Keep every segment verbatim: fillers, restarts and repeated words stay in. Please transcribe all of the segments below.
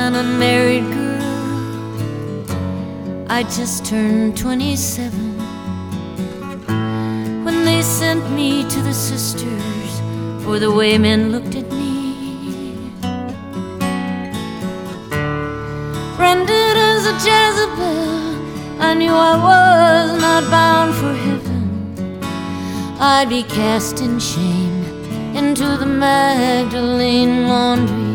an unmarried girl. I just turned twenty-seven when they sent me to the sisters for the way men looked at me. Branded as a Jezebel, I knew I was not bound for heaven. I'd be cast in shame into the Magdalene laundry.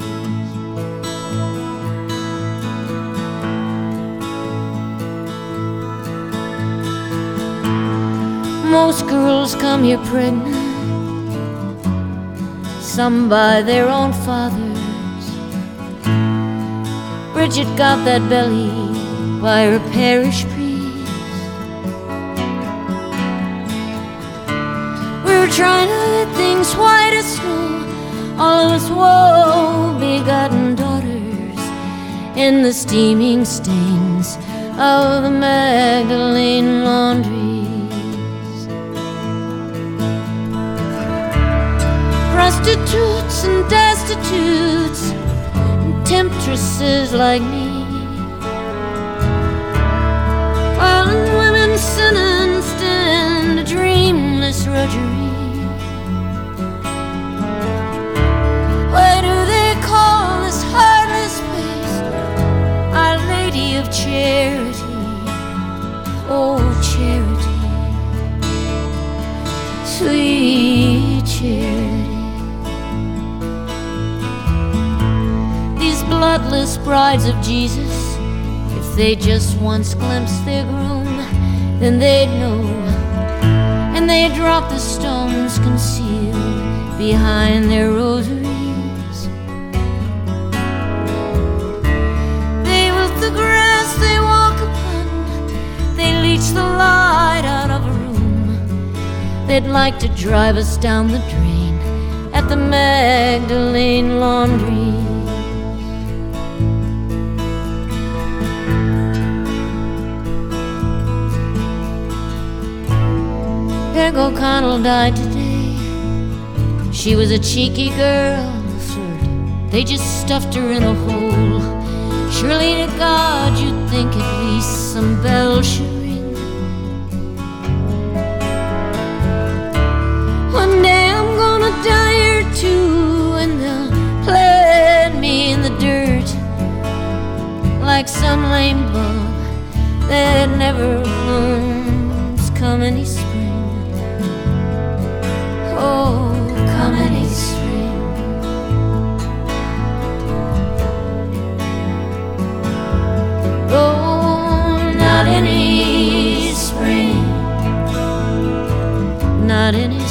Most girls come here pregnant, some by their own fathers. Bridget got that belly by her parish priest. We were trying to let things white as snow, all of us woe-begotten daughters, in the steaming stains of the Magdalene laundry. Prostitutes and destitutes and temptresses like me, violent women sentenced in a dreamless drudgery. Why do they call this heartless place Our Lady of Charity? Oh, charity, sweet charity. Bloodless brides of Jesus, if they just once glimpsed their groom, then they'd know, and they'd drop the stones concealed behind their rosaries. They wilt the grass they walk upon, they leech the light out of a room. They'd like to drive us down the drain at the Magdalene laundry. Peg O'Connell died today. She was a cheeky girl, a flirt. They just stuffed her in a hole. Surely to God you'd think at least some bells should ring. One day I'm gonna die here too, and they'll plant me in the dirt like some lame bug that never blooms come any spring. Oh, come any spring. Oh, not any spring, not any spring.